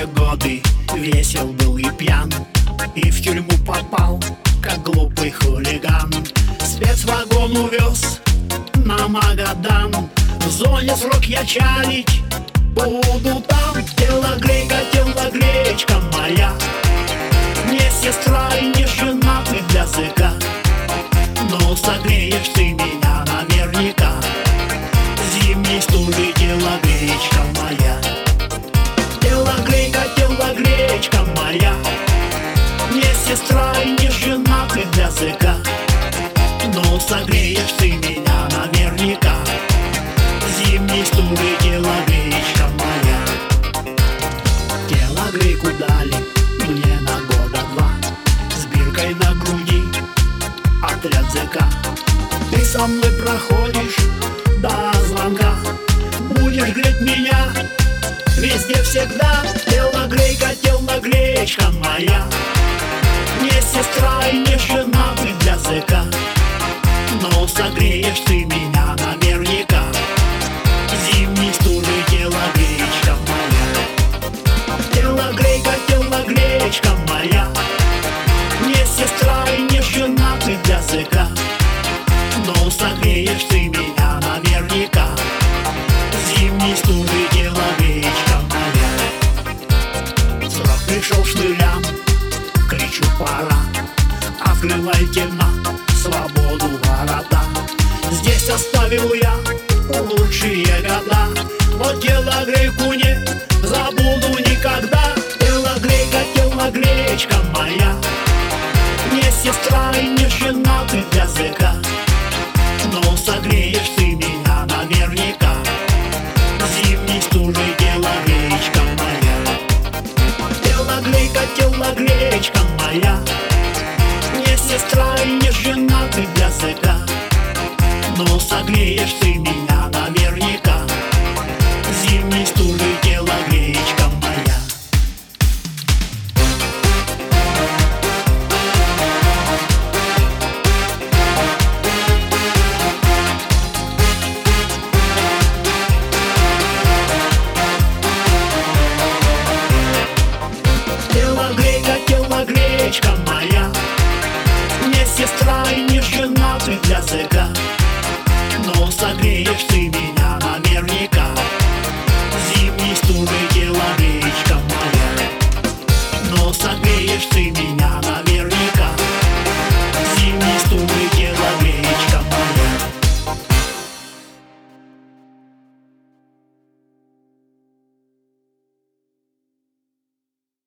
те годы весел был и пьян, и в тюрьму попал, как глупый хулиган. Спецвагон увез на Магадан. В зоне срок я чалить буду там. Телогрейка, телогреечка моя, не сестра и не жена ты для зэка, но согреешь ты меня наверняка. Зимней стужи, телогреечка моя. Телогрейка, телогреечка моя, не сестра и не жена ты для зэка, но согреешь ты меня наверняка. Зимней стужи, телогреечка моя. Телогрейку дали мне на года два, с биркой на груди, отряд зэка. Ты со мной проходишь до звонка, будешь греть меня везде всегда. Телогрейка, телогреечка моя, не сестра и не жена ты для зэка, но согреешь ты меня наверняка. Зимней стужи, телогреечка моя. Телогрейка, телогреечка моя, не сестра и не жена ты для зэка, но согреешь ты меня наверняка. Зимней стужи, телогреечка моя. Срок пришел шнырям, кричу пора, открывайте на свободу ворота. Здесь оставил я лучшие года, но телогрейку не забуду никогда. Телогрейка, телогреечка моя, не сестра и не жена ты для зэка, но согреешь ты меня наверняка. Зимней стужи, телогреечка моя. Телогрейка, телогреечка моя, не сестра и не жена ты для зэка, но согреешь ты меня наверняка. Зимней стужи, телогреечка моя. Телогрейка, телогреечка моя, не сестра и не жена ты для зэка, но согреешь ты меня наверняка. Зимней стужи, телогреечка моя, но согреешь ты меня